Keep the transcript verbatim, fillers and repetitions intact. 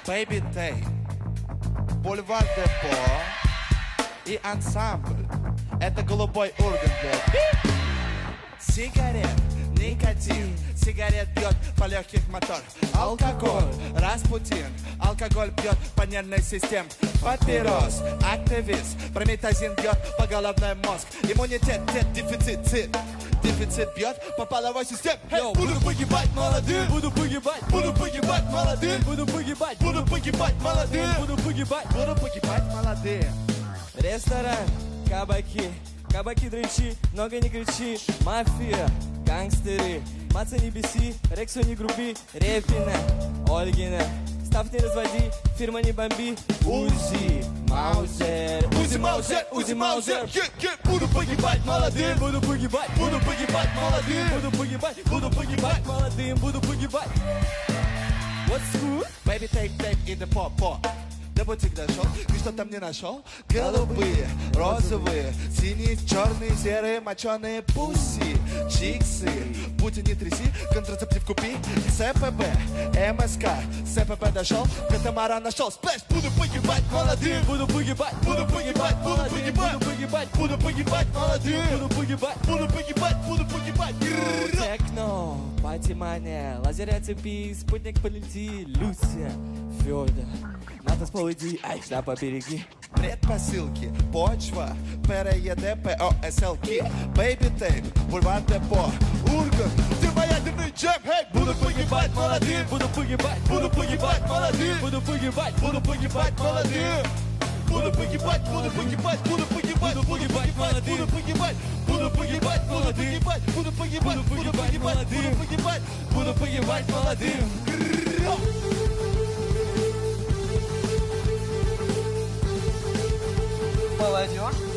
Baby Tape, Бульвар Депо и ансамбль. Это голубой Ургант, блядь. Сигарет, никотин, сигарет бьет по легких мотор. Алкоголь, Распутин, алкоголь бьет по нервной системе. Папирос, активист, прометазин бьет по головной мозг. Иммунитет, нет, дефицит, цит. Дефицит бьет по половой системе. Hey, буду погибать молодым, буду погибать, буду погибать молодым, буду погибать, буду погибать молодым, буду погибать, буду погибать молодым. Ресторан, кабаки, кабаки дрочи, много не кричи. Мафия, гангстеры, маца не беси, Рексу не груби, Репина, Ольгина. Став не разводи, фирма не бомби. Узи, Маузер, Узи, Маузер, Узи, Маузер. Буду погибать молодым, Буду погибать, буду погибать молодым, буду погибать, буду погибать молодым, буду погибать. What's good? Baby, take, take in the pop, pop. До бутик дошел, и что там не нашел? Голубые, розовые, синие, черные, серые, моченые пуси, чиксы. Пути не тряси, контрацептив купи. СПБ, МСК, СПБ дошел, катамаран нашел. Сплэш, буду погибать молодым, Буду погибать, буду погибать, буду погибать, буду погибать, буду погибать молодым, буду погибать. буду погибать, буду погибать. Техно, патимания, лазеря цепи, спутник полети, Люся, Фёдор. На танцпол иди, ай, шляпа береги. Предпосылки, почва, ПРЕД, ПОСЛки, Baby Tape, Бульвар Депо, Ургант, ты моя ядерный джем, хей, буду погибать молодым, Буду погибать, буду погибать молодым, буду погибать, буду погибать молодым, буду погибать, буду погибать, буду погибать, буду погибать молодым, буду погибать, буду погибать, буду погибать, буду погибать, буду погибать, буду погибать, буду погибать молодым. Молодежь.